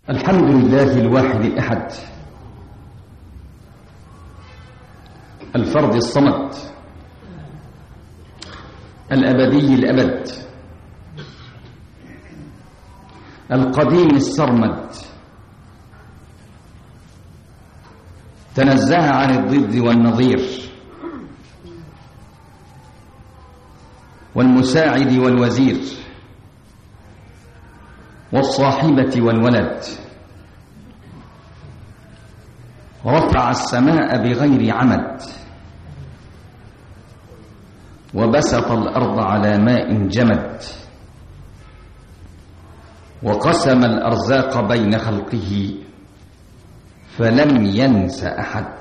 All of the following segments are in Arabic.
الحمد لله الواحد الأحد الفرد الصمد الأبدي الأبد القديم السرمد، تنزه عن الضد والنظير والمساعد والوزير والصاحبة والولد، رفع السماء بغير عمد وبسط الأرض على ماء جمد، وقسم الأرزاق بين خلقه فلم ينس أحد.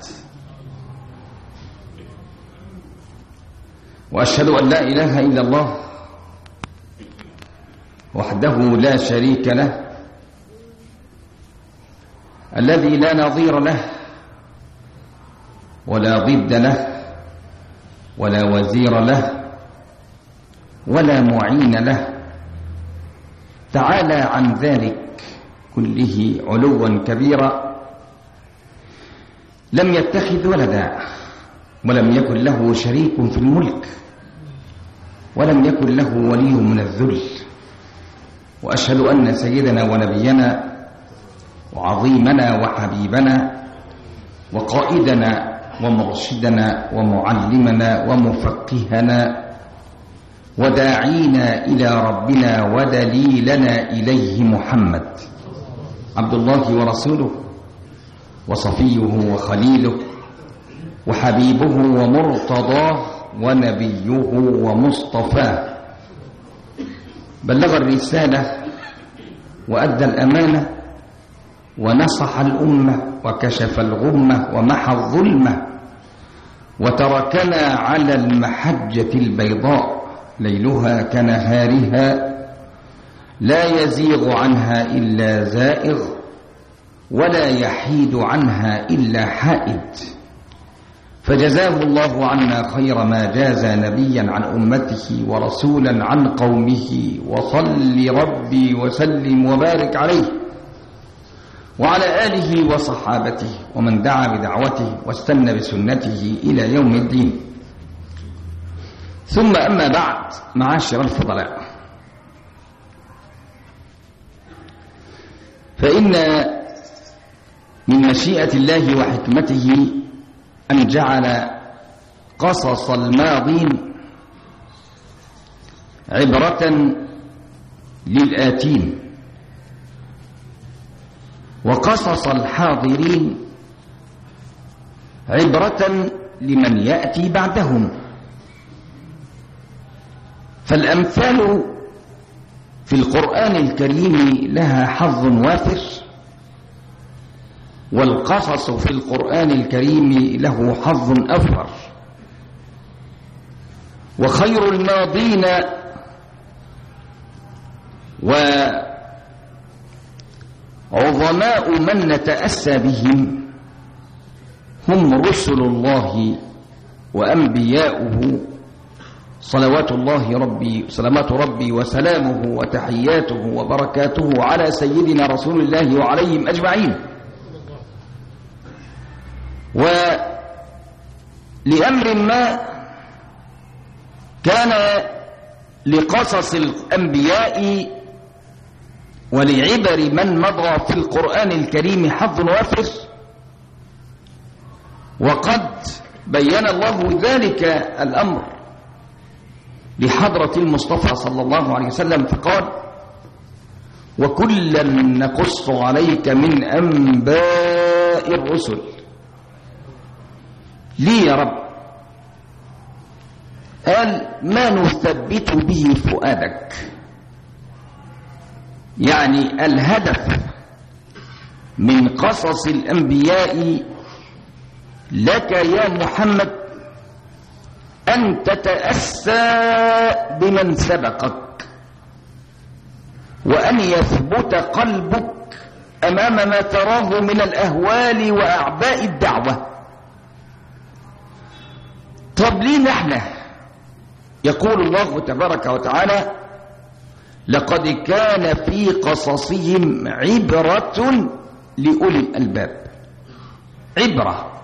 وأشهد أن لا إله إلا الله وحده لا شريك له، الذي لا نظير له ولا ضد له ولا وزير له ولا معين له، تعالى عن ذلك كله علوا كبيرا. لم يتخذ ولدا ولم يكن له شريك في الملك ولم يكن له ولي من الذل، وأشهد أن سيدنا ونبينا وعظيمنا وحبيبنا وقائدنا ومرشدنا ومعلمنا ومفقهنا وداعينا إلى ربنا ودليلنا إليه محمد عبد الله ورسوله وصفيه وخليله وحبيبه ومرتضاه ونبيه ومصطفاه، بلغ الرسالة وأدى الأمانة ونصح الأمة وكشف الغمة ومحى الظلمة، وتركنا على المحجة البيضاء ليلها كنهارها لا يزيغ عنها إلا زائغ ولا يحيد عنها إلا حائد، فجزاه الله عنا خير ما جاز نبيا عن أمته ورسولا عن قومه، وصل ربي وسلم وبارك عليه وعلى آله وصحابته ومن دعا بدعوته واستنى بسنته إلى يوم الدين. ثم أما بعد، معاشر الفضلاء، فإن من مشيئة الله وحكمته أن جعل قصص الماضين عبرة للآتين، وقصص الحاضرين عبرة لمن يأتي بعدهم. فالأمثال في القرآن الكريم لها حظ وافر، والقصص في القرآن الكريم له حظ أفر. وخير الماضين وعظماء من نتأسى بهم هم رسل الله وأنبياؤه صلوات ربي وسلامه وتحياته وبركاته على سيدنا رسول الله وعليهم أجمعين. ولأمر ما كان لقصص الأنبياء ولعبر من مضى في القرآن الكريم حظ وافر، وقد بين الله ذلك الأمر لحضرة المصطفى صلى الله عليه وسلم فقال: وكلا نقص عليك من أنباء الرسل. ليه يا رب؟ قال: ما نثبت به فؤادك، يعني الهدف من قصص الأنبياء لك يا محمد أن تتأسى بمن سبقك، وأن يثبت قلبك أمام ما تراه من الأهوال وأعباء الدعوة. طب ليه نحن؟ يقول الله تبارك وتعالى: لقد كان في قصصهم عبرة لأولي الألباب. عبرة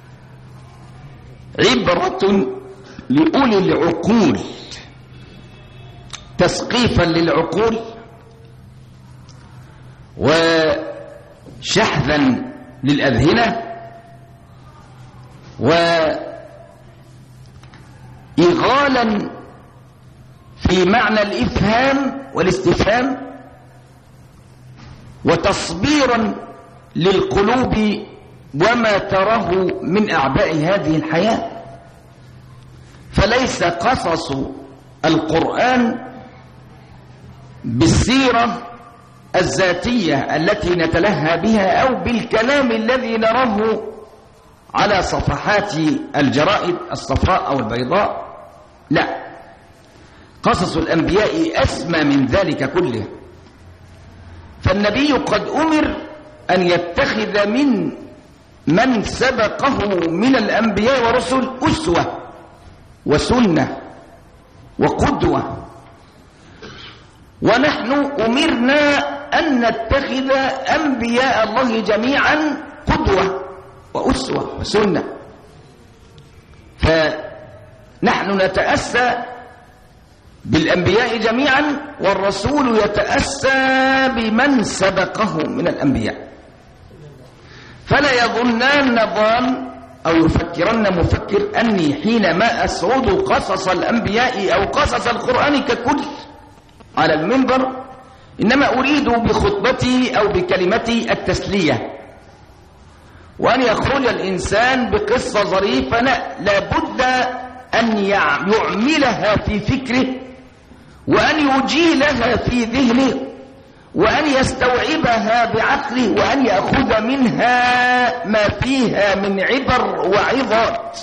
لأولي العقول، تثقيفا للعقول وشحذا للأذهنة وإغالا في معنى الإفهام والاستفهام، وتصبيرا للقلوب وما تراه من أعباء هذه الحياة. فليس قصص القرآن بالسيرة الذاتية التي نتلهى بها أو بالكلام الذي نراه على صفحات الجرائد الصفراء أو البيضاء. لا، قصص الأنبياء أسمى من ذلك كله. فالنبي قد أمر أن يتخذ من سبقه من الأنبياء والرسل أسوة وسنة وقدوة، ونحن أمرنا أن نتخذ أنبياء الله جميعا قدوة وأسوة وسنة. فنحن نتأسى بالأنبياء جميعا، والرسول يتأسى بمن سبقه من الأنبياء. فلا يظنن ظان أو يفكرن مفكر أني حينما أسرد قصص الأنبياء أو قصص القرآن ككل على المنبر إنما أريد بخطبتي أو بكلمتي التسلية، وأن يخرج الإنسان بقصة ظريفة لا بد أن يعملها في فكره، وأن يجيلها في ذهنه، وأن يستوعبها بعقله، وأن يأخذ منها ما فيها من عبر وعظات.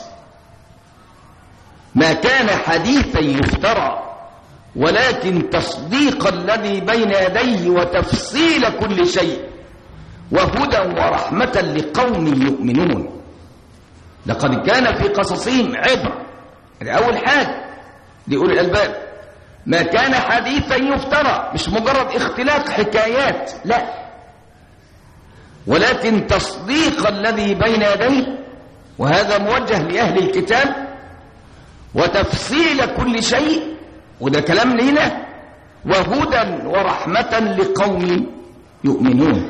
ما كان حديثا يفترى، ولكن تصديق الذي بين يديه وتفصيل كل شيء، وهدى ورحمة لقوم يؤمنون. لقد كان في قصصهم عبرة. أول حاجة لأولي الألباب، ما كان حديثا يفترى، مش مجرد اختلاق حكايات، لا، ولكن تصديق الذي بين يديه، وهذا موجه لأهل الكتاب، وتفصيل كل شيء، وده كلام لنا، وهدى ورحمة لقوم يؤمنون.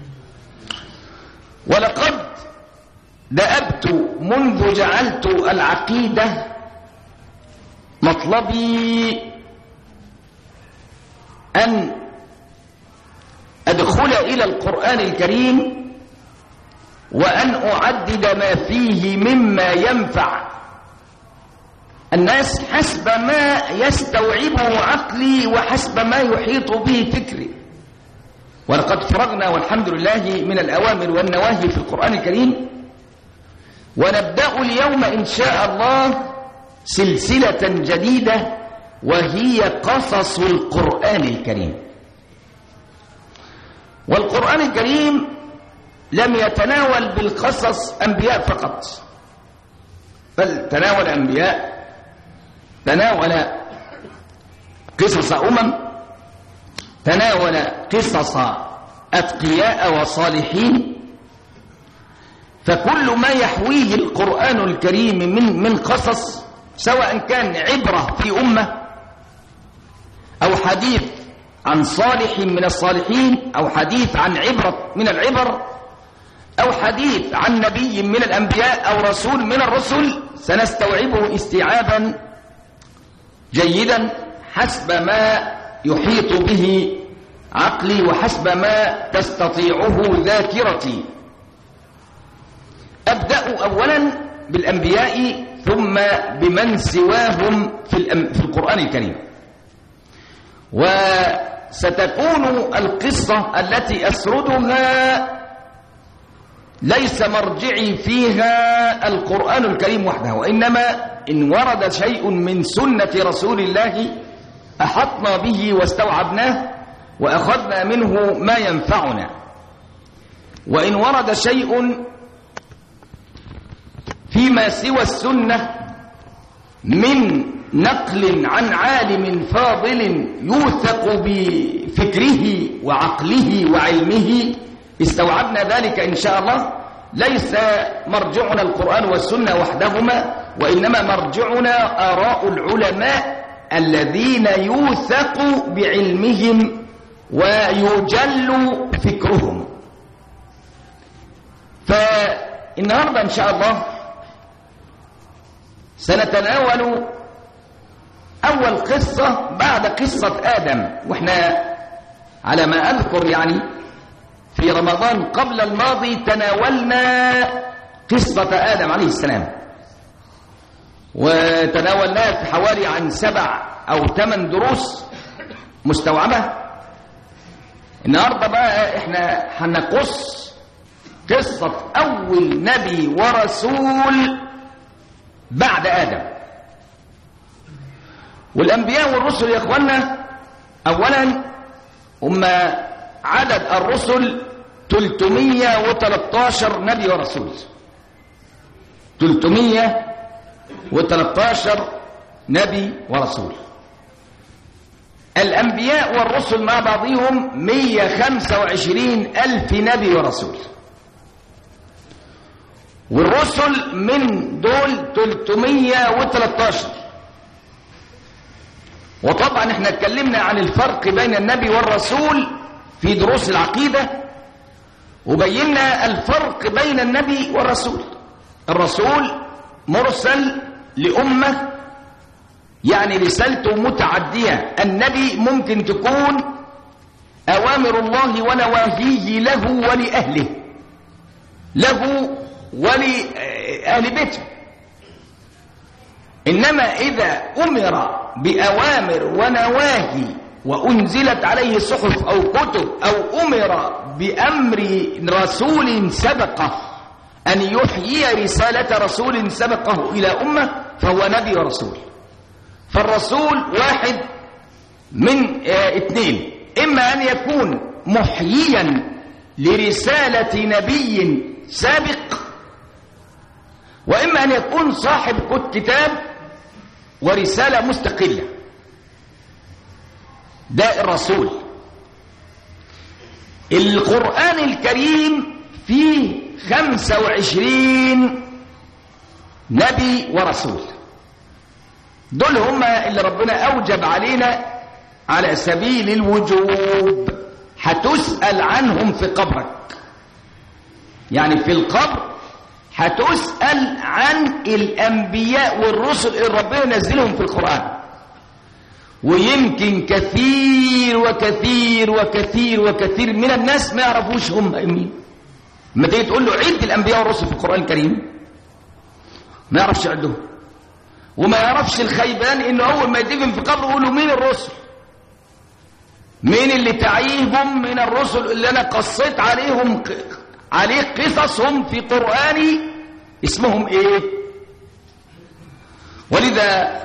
ولقد دأبت منذ جعلت العقيدة مطلبي أن أدخل إلى القرآن الكريم وأن أعدد ما فيه مما ينفع الناس حسب ما يستوعبه عقلي وحسب ما يحيط به فكري. ولقد فرغنا والحمد لله من الأوامر والنواهي في القرآن الكريم، ونبدأ اليوم إن شاء الله سلسلة جديدة وهي قصص القرآن الكريم. والقرآن الكريم لم يتناول بالقصص أنبياء فقط، بل تناول أنبياء، تناول قصص تناول قصص أتقياء وصالحين. فكل ما يحويه القرآن الكريم من قصص، سواء كان عبرة في أمة، أو حديث عن صالح من الصالحين، أو حديث عن عبرة من العبر، أو حديث عن نبي من الأنبياء أو رسول من الرسل، سنستوعبه استيعابا جيدا حسب ما يحيط به عقلي وحسب ما تستطيعه ذاكرتي. أبدأ أولا بالأنبياء ثم بمن سواهم في القرآن الكريم. وستكون القصة التي أسردها ليس مرجعي فيها القرآن الكريم وحده، وإنما إن ورد شيء من سنة رسول الله أحطنا به واستوعبناه وأخذنا منه ما ينفعنا، وإن ورد شيء فيما سوى السنة من نقل عن عالم فاضل يوثق بفكره وعقله وعلمه استوعبنا ذلك إن شاء الله. ليس مرجعنا القرآن والسنة وحدهما، وإنما مرجعنا آراء العلماء الذين يوثق بعلمهم ويجل فكرهم. فالنهاردة إن شاء الله سنتناول أول قصة بعد قصة آدم، وإحنا على ما أذكر يعني في رمضان قبل الماضي تناولنا قصة آدم عليه السلام، وتناولناها في حوالي عن 7 أو 8 دروس مستوعبة. النهاردة بقى إحنا هنقص قصة أول نبي ورسول بعد آدم. والأنبياء والرسل يا إخوانا أولا هم عدد الرسل 313 نبي ورسول، 313 نبي ورسول. الأنبياء والرسل مع بعضهم 125,000 نبي ورسول، والرسل من دول 313. وطبعا احنا اتكلمنا عن الفرق بين النبي والرسول في دروس العقيدة، وبينا الفرق بين النبي والرسول. الرسول مرسل لأمة، يعني رسالته متعدية. النبي ممكن تكون أوامر الله ونواهيه له ولأهله، له ولأهل بيته. إنما إذا أمر بأوامر ونواهي وأنزلت عليه صحف أو كتب، أو أمر بأمر رسول سبقه أن يحيي رسالة رسول سبقه إلى أمة، فهو نبي ورسول. فالرسول واحد من 2، إما أن يكون محييا لرسالة نبي سابق، وإما أن يكون صاحب كتاب ورسالة مستقلة. ده الرسول. القرآن الكريم فيه 25 نبي ورسول. دول هم اللي ربنا أوجب علينا على سبيل الوجوب، هتسأل عنهم في قبرك. يعني في القبر هتسأل عن الأنبياء والرسل اللي ربنا نزلهم في القرآن. ويمكن كثير وكثير وكثير وكثير من الناس ما يعرفوش هم مين. لما تيجي تقول له عد الأنبياء والرسل في القرآن الكريم ما يعرفش عدهم، وما يعرفش الخيبان إنه أول ما يدفن في قبره يقول له مين الرسل، مين اللي تعيهم من الرسل اللي أنا قصيت عليه قصصهم في قرآني، اسمهم إيه؟ ولذا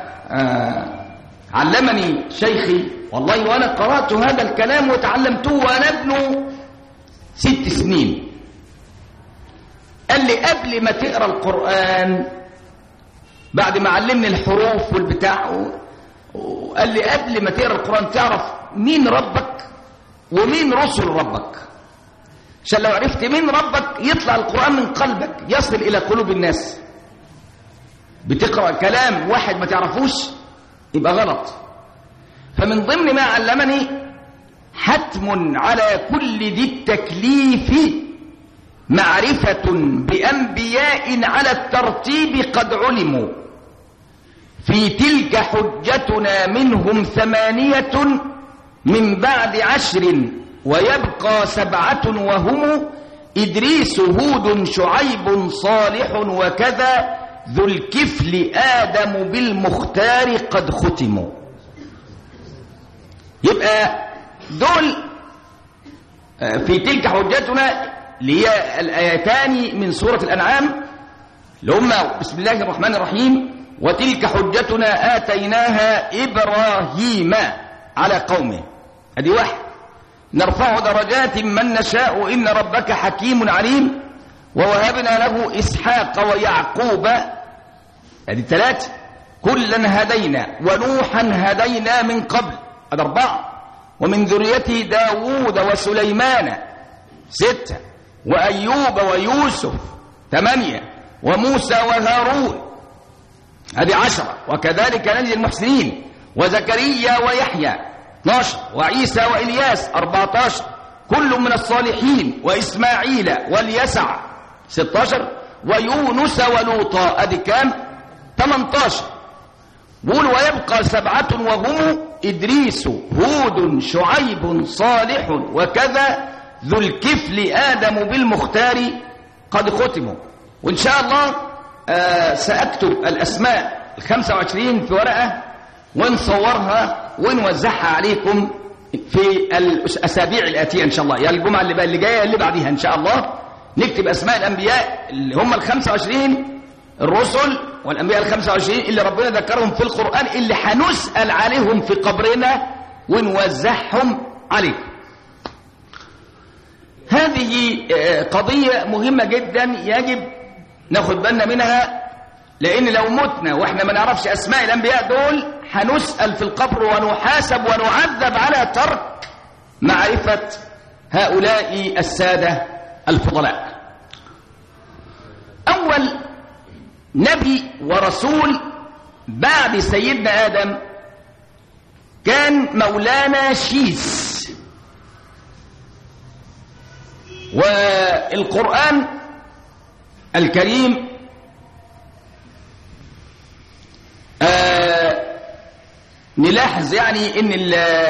علمني شيخي والله، وأنا قرأت هذا الكلام وتعلمته وأنا ابن 6 سنين. قال لي قبل ما تقرأ القرآن، بعد ما علمني الحروف والبتاع، وقال لي قبل ما تقرأ القرآن تعرف مين ربك ومين رسل ربك، عشان لو عرفت مين ربك يطلع القرآن من قلبك يصل إلى قلوب الناس. بتقرأ كلام واحد ما تعرفوش يبقى غلط. فمن ضمن ما علمني حتم على كل ذي التكليف معرفة بأنبياء على الترتيب قد علموا، في تلك حجتنا منهم 8 من بعد 10، ويبقى 7 وهم إدريس هود شعيب صالح وكذا ذو الكفل آدم بالمختار قد ختموا. يبقى دول في تلك حجتنا اللي هي الآيتان من سورة الأنعام اللي هم بسم الله الرحمن الرحيم وتلك حجتنا آتيناها إبراهيم على قومه. ادي واحد. نرفع درجات من نشاء إن ربك حكيم عليم ووهبنا له إسحاق ويعقوب. ادي 3. كلا هدينا ونوحا هدينا من قبل، هذا 4، ومن ذريته داوود وسليمان 6، وأيوب ويوسف 8، وموسى وهارون هذه 10، وكذلك نجزي المحسنين، وزكريا ويحيى 12، وعيسى وإلياس 14، كل من الصالحين، وإسماعيل واليسع 16، ويونس ولوطا أدي كام 18. بقول ويبقى 7 وهم إدريس هود شعيب صالح وكذا ذو الكفل آدم بالمختار قد ختموا. وإن شاء الله سأكتب الأسماء 25 في ورقة ونصورها ونوزعها عليكم في الأسابيع الآتية إن شاء الله، يعني الجمعة اللي جاية اللي بعديها إن شاء الله نكتب أسماء الأنبياء اللي هم 25 الرسل والأنبياء 25 اللي ربنا ذكرهم في القرآن اللي هنسأل عليهم في قبرنا ونوزعهم عليكم. هذه قضية مهمة جدا يجب ناخد بالنا منها، لأن لو متنا وإحنا ما نعرفش أسماء الأنبياء دول هنسأل في القبر ونحاسب ونعذب على ترك معرفة هؤلاء السادة الفضلاء. أول نبي ورسول بعد سيدنا آدم كان مولانا شيث، والقرآن الكريم نلاحظ يعني ان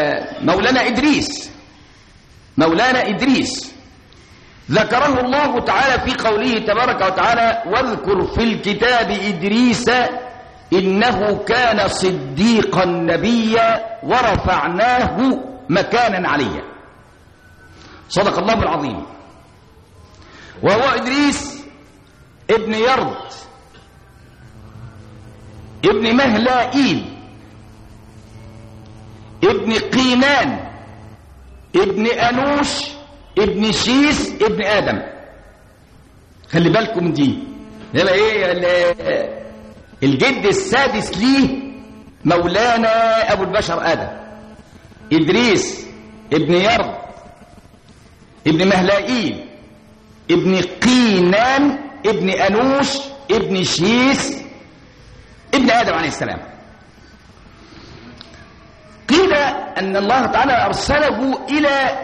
مولانا إدريس ذكره الله تعالى في قوله تبارك وتعالى واذكر في الكتاب إدريس إنه كان صديقا نبيا ورفعناه مكانا عليا. صدق الله العظيم. وهو إدريس ابن يرد ابن مهلائيل ابن قينان ابن أنوش ابن شيس ابن آدم. خلي بالكم دي يبقى ايه الجد السادس ليه مولانا أبو البشر آدم، إدريس ابن يرد ابن مهلائيل ابن قينان ابن أنوش ابن شيس ابن آدم عليه السلام. قيل أن الله تعالى أرسله إلى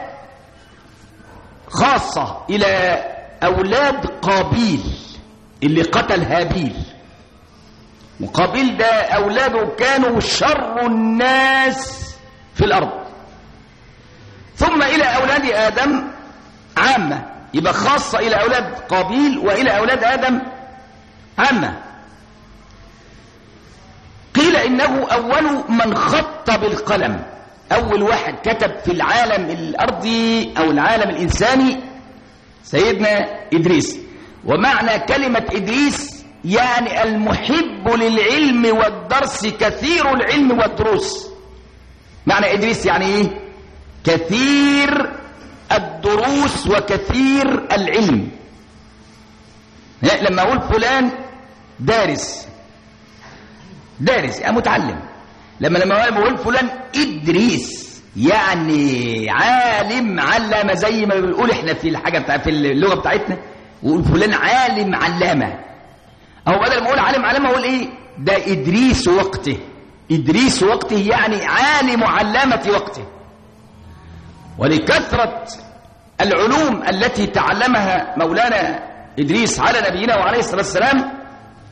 خاصة إلى أولاد قابيل اللي قتل هابيل، وقابيل ده أولاده كانوا شر الناس في الأرض، ثم إلى أولاد آدم عامة، يبقى خاصة إلى أولاد قابيل وإلى أولاد آدم عامة. قيل إنه أول من خط بالقلم، أول واحد كتب في العالم الأرضي أو العالم الإنساني سيدنا إدريس. ومعنى كلمة إدريس يعني المحب للعلم والدرس كثير العلم والدروس. معنى إدريس يعني إيه؟ كثير الدروس وكثير العلم. لما أقول فلان دارس يعني متعلم، لما بقول فلان إدريس يعني عالم علامة، زي ما بنقول احنا في الحاجة في اللغة بتاعتنا وقول فلان عالم علامة، أو بدل ما أقول عالم علامة أقول إيه ده إدريس وقته. إدريس وقته يعني عالم علامة وقته. ولكثرة العلوم التي تعلمها مولانا إدريس على نبينا وعليه الصلاة والسلام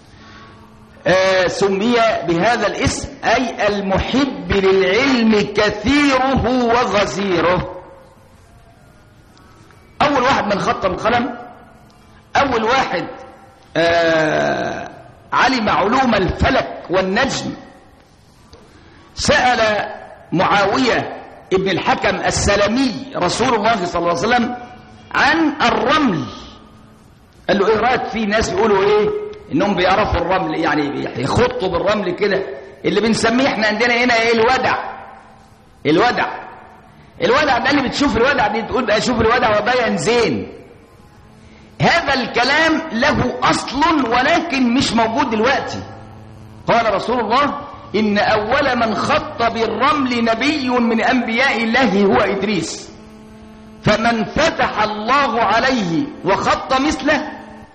سمي بهذا الاسم، أي المحب للعلم كثيره وغزيره. أول واحد من خط القلم، أول واحد علم علوم الفلك والنجم، سأل معاوية ابن الحكم السلمي رسول الله صلى الله عليه وسلم عن الرمل. قال له ايه رأيك في ناس يقولوا ايه انهم بيعرفوا الرمل، يعني يخطوا بالرمل كده، اللي بنسميه احنا عندنا هنا ايه الودع ده اللي بتشوف الودع دي تقول بقى شوف الودع وبين زين. هذا الكلام له اصل ولكن مش موجود دلوقتي. قال رسول الله إن أول من خط بالرمل نبي من أنبياء الله هو إدريس، فمن فتح الله عليه وخط مثله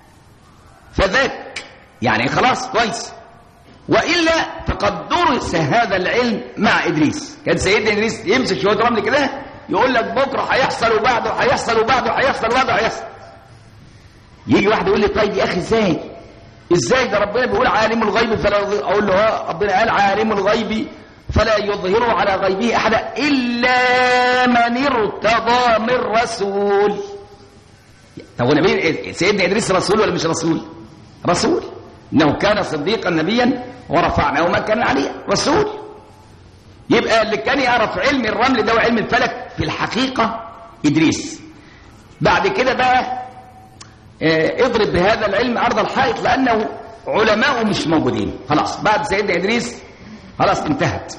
فذاك، يعني خلاص كويس. وإلا فقد درس هذا العلم مع إدريس. كان سيدنا إدريس يمسك شوية رمل كده يقول لك بكرة هيحصل وبعده هيحصل وبعده هيحصل وبعده هيحصل. يجي واحد يقول لي طيب يا أخي إزاي ده ربنا بيقول عالم الغيب فلا يظهر، أقول له ربنا قال عالم الغيب فلا يظهر على غيبه أحدا إلا من ارتضى من رسول. طب ونبي سيدنا إدريس رسول ولا مش رسول؟ رسول، إنه كان صديقا نبيا ورفعناه مكانا عليا، رسول. يبقى اللي كان يعرف علم الرمل ده وعلم الفلك في الحقيقة إدريس. بعد كده بقى اضرب بهذا العلم عرض الحائط، لأنه علماء مش موجودين خلاص. بعد سيدنا إدريس خلاص انتهت.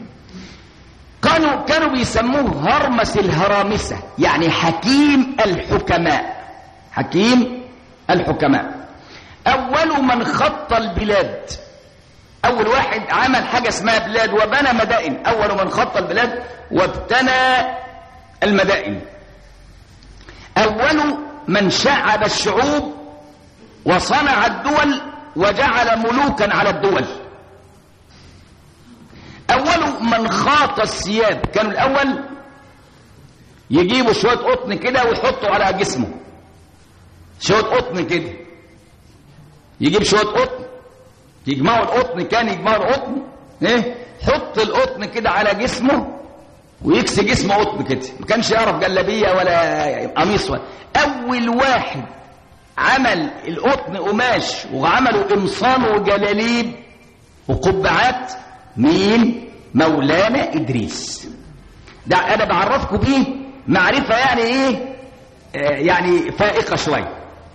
كانوا بيسموه هرمس الهرامسة، يعني حكيم الحكماء، حكيم الحكماء. أول من خط البلاد، أول واحد عمل حاجة اسمها بلاد وبنى مدائن، أول من خط البلاد وابتنى المدائن. أول من شعب الشعوب وصنع الدول وجعل ملوكا على الدول. أول من خاط الثياب، كانوا الأول يجيبوا شوية قطن كده ويحطوا على جسمه، شوية قطن كده، يجيب شوية قطن يجمعوا القطن، كان يجمعوا القطن حط القطن كده على جسمه ويكسي جسمه قطن كده، ما كانش يعرف جلابية ولا قميص ولا. أول واحد عمل القطن قماش وعملوا قمصان وجلاليب وقبعات مين؟ مولانا إدريس. ده أنا بعرفكم بيه معرفة يعني إيه، يعني فائقة شوية.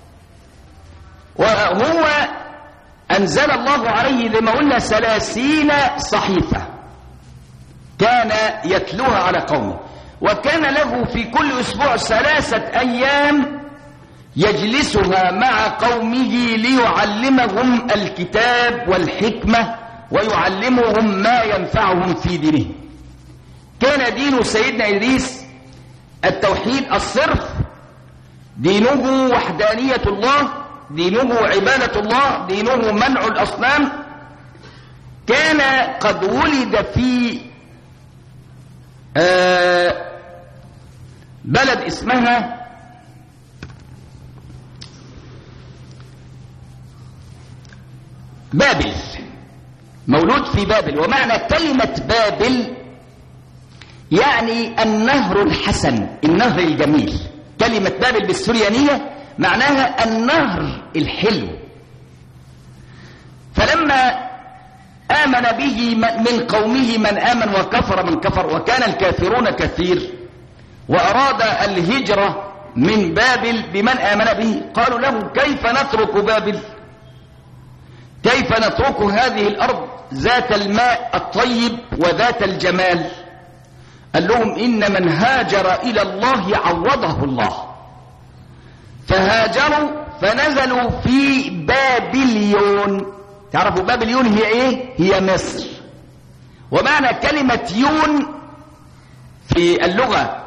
وهو أنزل الله عليه زي ما قلنا 30 صحيفة كان يتلوها على قومه، وكان له في كل أسبوع 3 أيام يجلسها مع قومه ليعلمهم الكتاب والحكمة ويعلمهم ما ينفعهم في دينهم. كان دين سيدنا إدريس التوحيد الصرف، دينه وحدانية الله، دينه عبادة الله، دينه منع الأصنام. كان قد ولد في بلد اسمها بابل، مولود في بابل. ومعنى كلمة بابل يعني النهر الحسن، النهر الجميل. كلمة بابل بالسريانية معناها النهر الحلو. فلما آمن به من قومه من آمن وكفر من كفر، وكان الكافرون كثير، وأراد الهجرة من بابل بمن آمن به، قالوا له كيف نترك بابل، كيف نترك هذه الأرض ذات الماء الطيب وذات الجمال. قال لهم إن من هاجر إلى الله عوضه الله. فهاجروا فنزلوا في بابليون. تعرفوا بابليون هي ايه؟ هي مصر. ومعنى كلمة يون في اللغة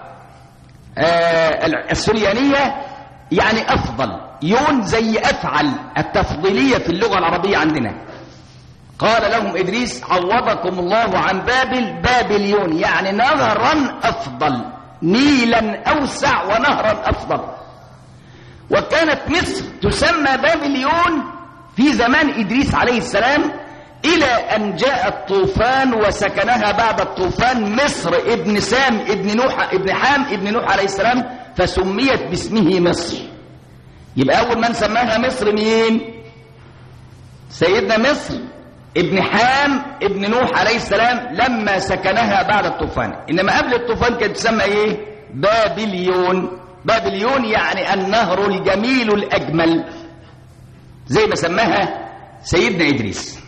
السريانية يعني أفضل. يون زي أفعل، التفضيلية في اللغة العربية عندنا. قال لهم إدريس عوضكم الله عن بابل، بابليون يعني نهرا أفضل، نيلا أوسع ونهرا أفضل. وكانت مصر تسمى بابليون في زمان إدريس عليه السلام، إلى أن جاء الطوفان وسكنها بعد الطوفان مصر ابن سام ابن نوح ابن حام ابن نوح عليه السلام، فسميت باسمه مصر. يبقى أول من سماها مصر مين؟ سيدنا مصر ابن حام ابن نوح عليه السلام لما سكنها بعد الطوفان. إنما قبل الطوفان كانت تسمى إيه؟ بابليون. بابليون يعني النهر الجميل الأجمل، زي ما سماها سيدنا إدريس.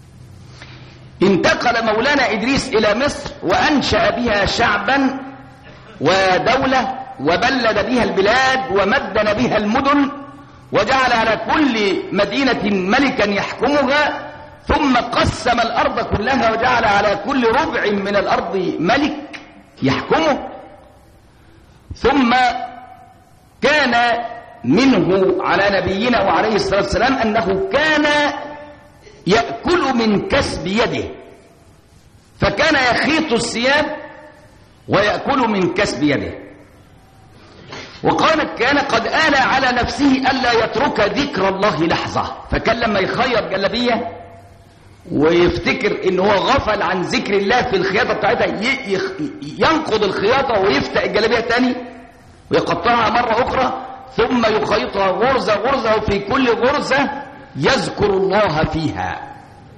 انتقل مولانا إدريس إلى مصر وأنشأ بها شعبا ودولة، وبلد بها البلاد ومدن بها المدن، وجعل على كل مدينة ملكا يحكمها، ثم قسم الأرض كلها وجعل على كل ربع من الأرض ملك يحكمه. ثم كان منه على نبينا وعليه الصلاة والسلام أنه كان يأكل من كسب يده، فكان يخيط الثياب ويأكل من كسب يده. وقال كان قد آل على نفسه ألا يترك ذكر الله لحظة، فكان لما يخيط جلبية ويفتكر إن هو غفل عن ذكر الله في الخياطة بتاعتها ينقض الخياطة ويفتح الجلبية تاني ويقطعها مرة أخرى، ثم يخيطها غرزة غرزة، وفي كل غرزة يذكر الله فيها.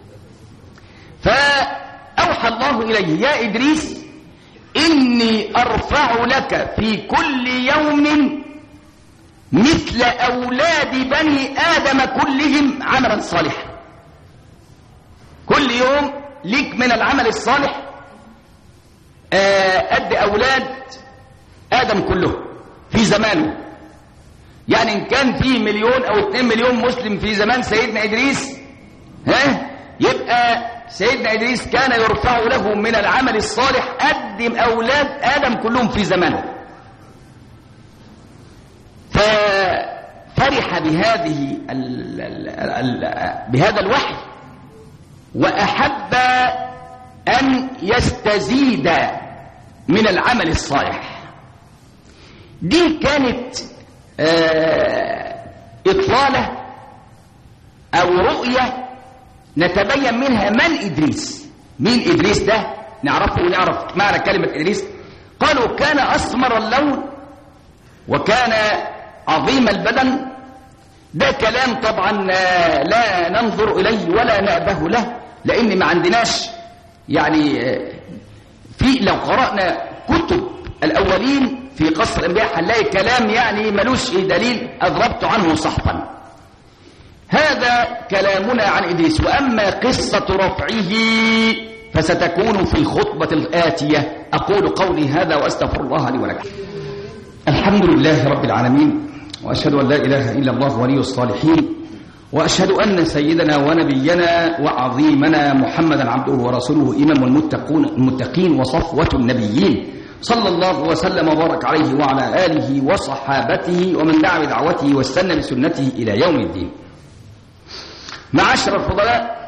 فأوحى الله إليه: يا إدريس إني أرفع لك في كل يوم مثل أولاد بني آدم كلهم عملا صالحا. كل يوم ليك من العمل الصالح قد أولاد آدم كلهم في زمانه. يعني إن كان في 1 أو 2 مليون مسلم في زمان سيدنا إدريس، يبقى سيدنا إدريس كان يرفع له من العمل الصالح قد أولاد آدم كلهم في زمانه. ففرح بهذا الوحي، وأحب أن يستزيد من العمل الصالح. دي كانت إطلالة أو رؤية نتبين منها من إدريس. مين إدريس ده؟ نعرفه ونعرف معنى كلمة إدريس. قالوا كان أسمر اللون وكان عظيم البدن. ده كلام طبعا لا ننظر إليه ولا نأبه له، لأن ما عندناش يعني لو قرأنا كتب الأولين في قصر الأنبياء هنلاقي كلام يعني ملوش دليل أضربت عنه صحفا. هذا كلامنا عن إدريس. وأما قصة رفعه فستكون في الخطبة الآتية. أقول قولي هذا وأستغفر الله لي ولكم. الحمد لله رب العالمين، وأشهد أن لا إله إلا الله ولي الصالحين، وأشهد أن سيدنا ونبينا وعظيمنا محمدا عبده ورسوله إمام المتقين وصفوة النبيين، صلى الله وسلم وبارك عليه وعلى آله وصحابته ومن دعا بدعوته واستنى بسنته إلى يوم الدين. معاشر الفضلاء،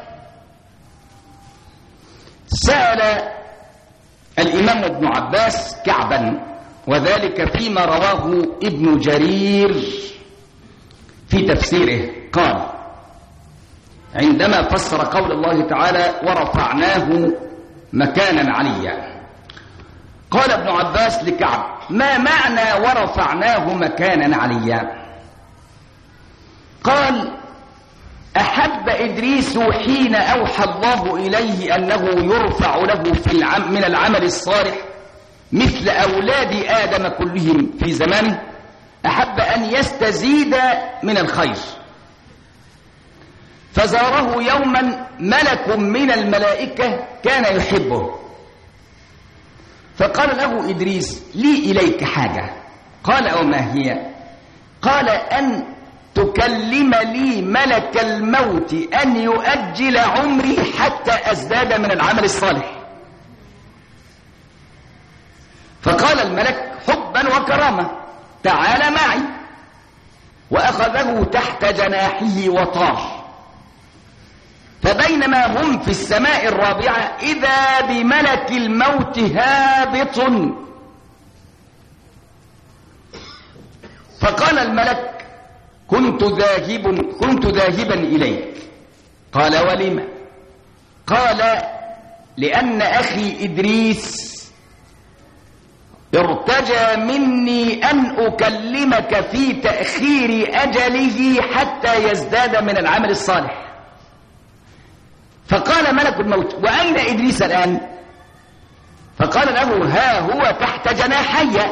سأل الإمام ابن عباس كعبا، وذلك فيما رواه ابن جرير في تفسيره. قال عندما فسر قول الله تعالى ورفعناه مكانا عليا، قال ابن عباس لكعب: ما معنى ورفعناه مكانا عليا؟ قال: أحب إدريس حين أوحى الله إليه أنه يرفع له من العمل الصالح مثل أولاد آدم كلهم في زمانه، أحب أن يستزيد من الخير. فزاره يوما ملك من الملائكة كان يحبه، فقال له إدريس: لي إليك حاجة. قال: وما هي؟ قال: أن تكلم لي ملك الموت أن يؤجل عمري حتى أزداد من العمل الصالح. فقال الملك حبا وكرامة: تعال معي. وأخذه تحت جناحه وطار. فبينما هم في السماء الرابعة إذا بملك الموت هابط. فقال الملك: كنت ذاهبا إليك. قال: ولم؟ قال: لأن أخي إدريس ارتجى مني أن أكلمك في تأخير أجله حتى يزداد من العمل الصالح. فقال ملك الموت: وأين إدريس الآن؟ فقال له: ها هو تحت جناحي.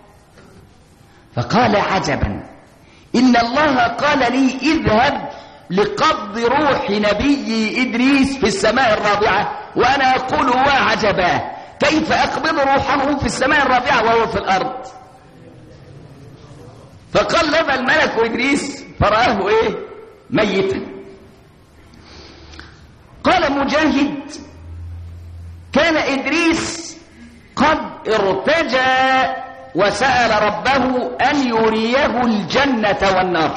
فقال: عجبا، إن الله قال لي اذهب لقبض روح نبي إدريس في السماء الرابعة، وأنا أقول وعجبا، كيف أقبض روحه في السماء الرابعة وهو في الأرض؟ فقلب الملك إدريس فرآه ميتا. قال مجاهد: كان إدريس قد ارتجى وسأل ربه أن يريه الجنة والنار،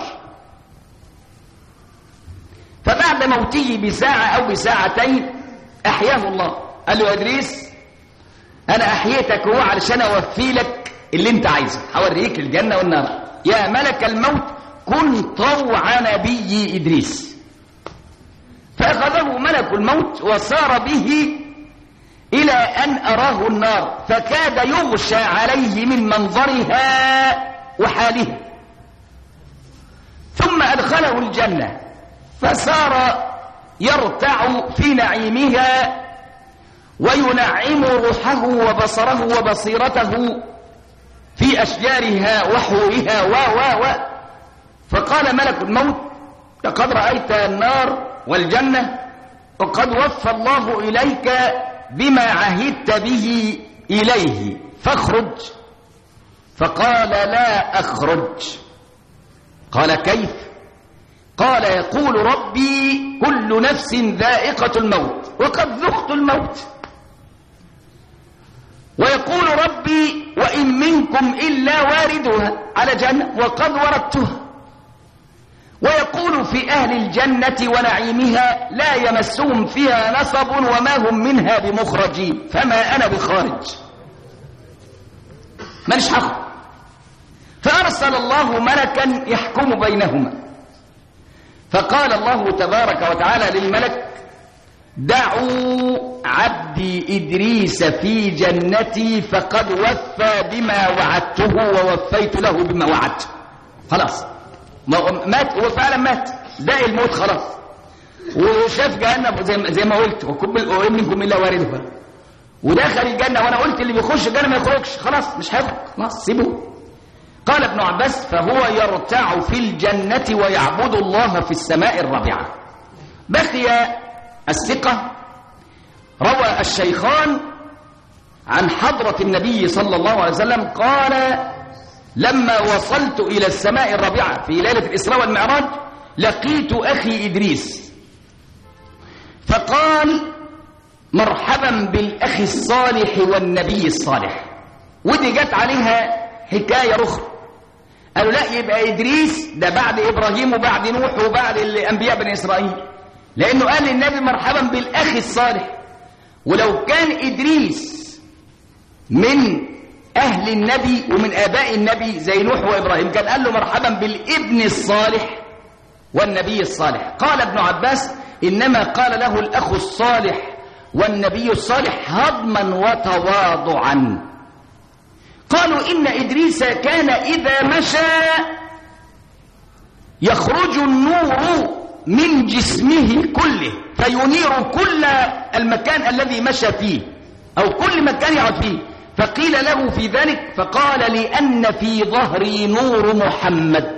فبعد موته بساعة أو بساعتين أحياه الله. قال له: يا إدريس، أنا أحييتك هو علشان أوفي لك اللي أنت عايزه، هوريك الجنة والنار. يا ملك الموت كن طوع نبي إدريس. فأخذه ملك الموت وسار به إلى أن أراه النار، فكاد يغشى عليه من منظرها وحالها، ثم أدخله الجنة فسار يرتع في نعيمها وينعم روحه وبصره وبصيرته في أشجارها وحورها فقال ملك الموت: لقد رأيت النار والجنة، وقد وفى الله إليك بما عهدت به إليه، فاخرج. فقال: لا أخرج. قال: كيف؟ قال: يقول ربي: كل نفس ذائقة الموت وقد ذقت الموت. ويقول ربي: وإن منكم إلا واردها على جنة وقد وردتها. ويقول في أهل الجنة ونعيمها: لا يمسهم فيها نصب وما هم منها بمخرجين، فما أنا بخارج، ماليش حق. فأرسل الله ملكا يحكم بينهما، فقال الله تبارك وتعالى للملك: دعوا عبدي إدريس في جنتي فقد وفى بما وعدته ووفيت له بما وعدته. خلاص مات، هو فعلا مات، داء الموت خلاص، وشاف جهنم زي ما قلت: وإن منكم إلا واردها، ودخل الجنة. وأنا قلت اللي بيخش الجنة ما يخرجش، خلاص مش هيخرج، خلاص سيبه. قال ابن عباس: فهو يرتع في الجنة ويعبد الله في السماء الرابعة. بقي الثقة. روى الشيخان عن حضرة النبي صلى الله عليه وسلم قال: لما وصلت إلى السماء الرابعة في ليلة الإسراء والمعراج لقيت أخي إدريس، فقال: مرحبا بالأخ الصالح والنبي الصالح. ودي جت عليها حكاية أخرى، قالوا: لا، يبقى إدريس ده بعد إبراهيم وبعد نوح وبعد الأنبياء بني إسرائيل، لأنه قال للنبي: مرحبا بالأخ الصالح. ولو كان إدريس من أهل النبي ومن آباء النبي زي نوح وإبراهيم كان قال له: مرحبا بالابن الصالح والنبي الصالح. قال ابن عباس: إنما قال له الأخ الصالح والنبي الصالح هضما وتواضعا. قالوا: إن إدريس كان إذا مشى يخرج النور من جسمه كله فينير كل المكان الذي مشى فيه أو كل مكان يقعد فيه. فقيل له في ذلك فقال: لأن في ظهري نور محمد.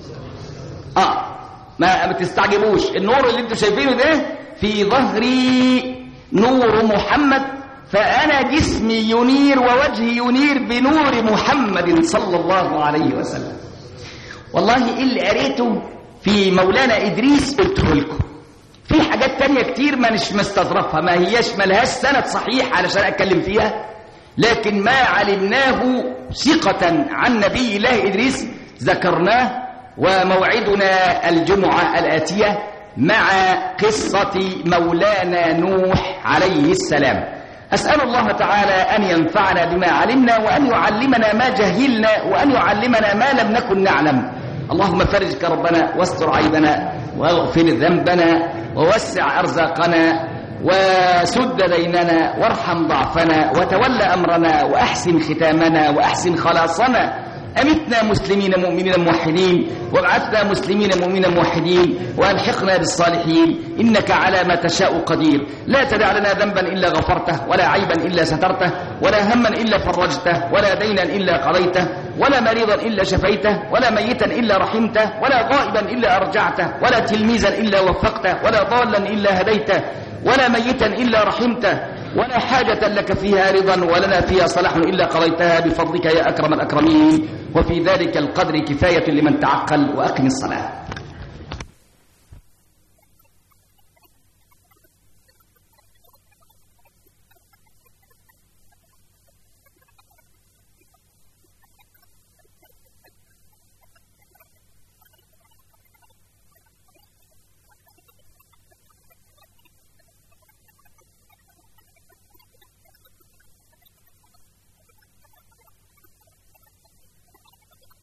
ما تستعجبوش، النور اللي انتوا شايفينه ده في ظهري نور محمد، فأنا جسمي ينير ووجهي ينير بنور محمد صلى الله عليه وسلم. والله اللي قريته في مولانا إدريس قلته لكم. في حاجات تانية كتير ما نش مستظرفها، ما لهاش سند صحيح علشان أتكلم فيها، لكن ما علمناه ثقة عن نبي الله إدريس ذكرناه. وموعدنا الجمعة الآتية مع قصة مولانا نوح عليه السلام. أسأل الله تعالى أن ينفعنا بما علمنا، وأن يعلمنا ما جهلنا، وأن يعلمنا ما لم نكن نعلم. اللهم فرج كربنا واستر عيبنا واغفر ذنبنا ووسع أرزاقنا وسد ديننا وارحم ضعفنا وتولى أمرنا وأحسن ختامنا وأحسن خلاصنا. أمتنا مسلمين مؤمنين موحدين، وابعثنا مسلمين مؤمنين موحدين، وألحقنا بالصالحين، إنك على ما تشاء قدير. لا تدع لنا ذنبا إلا غفرته، ولا عيبا إلا سترته، ولا هما إلا فرجته، ولا دينا إلا قضيته، ولا مريضا إلا شفيته، ولا ميتا إلا رحمته، ولا غائبا إلا أرجعته، ولا تلميذا إلا وفقته، ولا ضالا إلا هديته، ولا ميتا إلا رحمته، ولا حاجة لك فيها رضا ولنا فيها صلاح إلا قضيتها بفضلك يا أكرم الأكرمين. وفي ذلك القدر كفاية لمن تعقل. وأقم الصلاة.